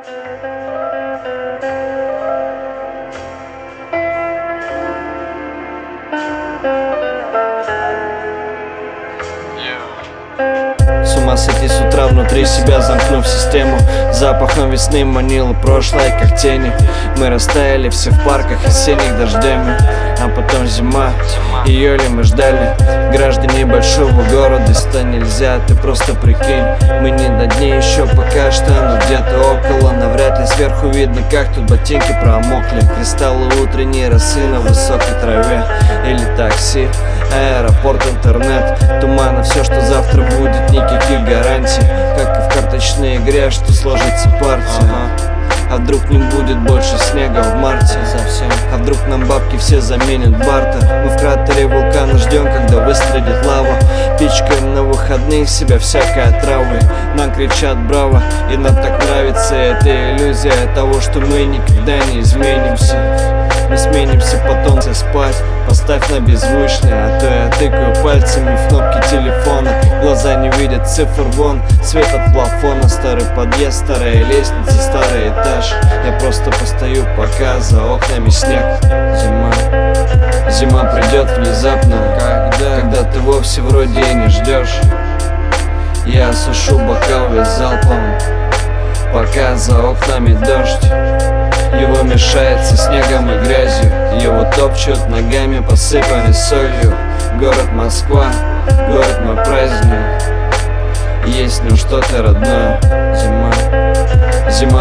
С ума сойти с утра, внутри себя замкнув систему. Запахом весны манило прошлое, как тени. Мы растаяли все в парках осенних дождями. А потом зима, ее ли мы ждали? Граждане большого города, ста нельзя, ты просто прикинь. Мы не на дне еще пока что, но где-то около. Навряд ли сверху видно, как тут ботинки промокли. Кристаллы утренней росы на высокой траве. Или такси, аэропорт, интернет. Тумана, все, что завтра будет, никаких гарантий. Как и в карточной игре, что сложится партия. А вдруг не будет больше снега в марте совсем? А вдруг нам бабки все заменят бартер? Мы в кратере вулкана ждем, когда выстрелит лава. Пичкаем на выходных себя всякой отравой. Нам кричат браво, и нам так нравится эта иллюзия того, что мы никогда не изменимся. Мы сменимся, потом спать. Поставь на беззвучный, а то я тыкаю пальцами в кнопки телефона. Глаза не видят цифр вон, свет от плафона. Старый подъезд, старая лестница, старый этаж. Я просто постою, пока за окнами снег. Зима придет внезапно, когда ты вовсе вроде и не ждешь. Я осушу бокал весь залпом, пока за окнами дождь. Его мешает со снегом и грязью, его топчут ногами, посыпанной солью. Город Москва, город мой праздник, есть в нем что-то родное. Зима